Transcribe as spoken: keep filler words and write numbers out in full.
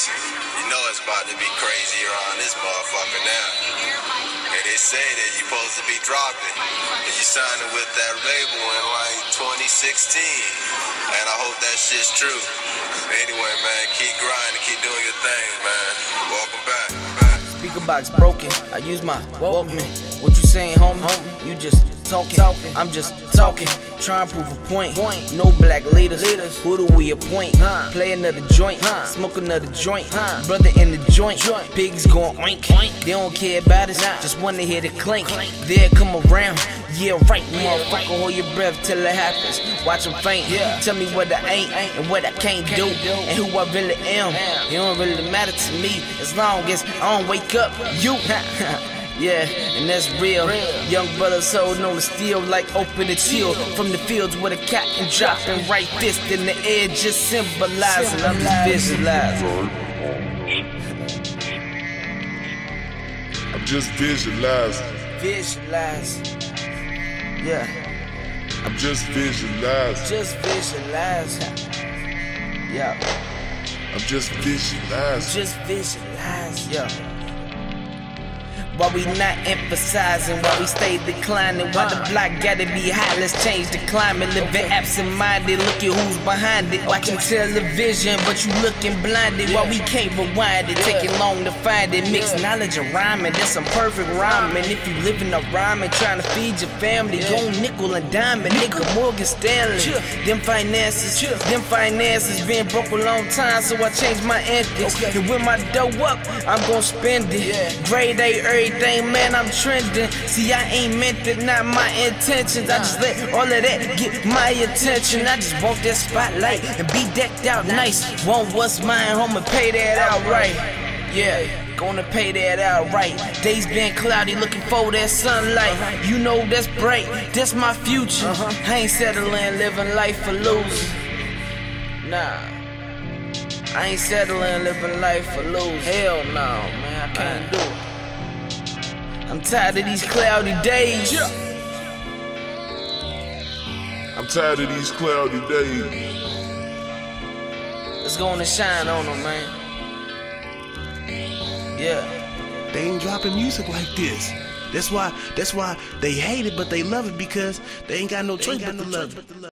Cause you know it's about to be crazy around this motherfucker now. And they say that you're supposed to be dropping, and you signed with that label in like twenty sixteen. And I hope that shit's true. Anyway, man, keep grinding, keep doing your thing, man. Welcome back. back. Speaker box broken, I use my Walkman. What you saying, homie? You just talking, I'm just talking. Try and prove a point. No black leaders, who do we appoint? Play another joint, smoke another joint. Brother in the joint, pigs going oink. They don't care about us, just wanna hear the clink. They'll come around, yeah right, motherfucker. Hold your breath till it happens. Watch them faint, tell me what I ain't and what I can't do, and who I really am. It don't really matter to me as long as I don't wake up. You. Yeah, and that's real. Young brothers holding on to steel like open and chill. From the fields with a cat and dropping right fist in the air, just symbolizing. I'm just visualizing. I'm just visualizing. Visualizing. Yeah. I'm just visualizing. Just visualizing. Yeah. I'm just visualizing. Just visualizing. Yeah. Why we not emphasizing, why we stay declining, why the block gotta be hot, let's change the climate. Living absent-minded, look at who's behind it. Watching television, but you looking blinded. Why we can't rewind it, taking long to find it. Mixed knowledge and rhyming, that's some perfect rhyming. If you living a rhyming, trying to feed your family, go nickel and diamond, nigga Morgan Stanley. Them finances, them finances, been broke a long time, so I changed my ethics. And when my dough up, I'm gon' spend it. Grade A, everything, man, I'm trending. See, I ain't meant it, not my intentions. I just let all of that get my attention. I just want that spotlight and be decked out nice. Want what's mine, homie, pay that out right. Yeah, gonna pay that out right. Days been cloudy, looking for that sunlight. You know that's bright, that's my future. I ain't settling, living life for losers. Nah, I ain't settling, living life for losers. Hell no, man, I can't do it. I'm tired of these cloudy days. I'm tired of these cloudy days. Let's go on and shine on them, man. Yeah. They ain't dropping music like this. That's why. That's why they hate it, but they love it because they ain't got no choice but to love it.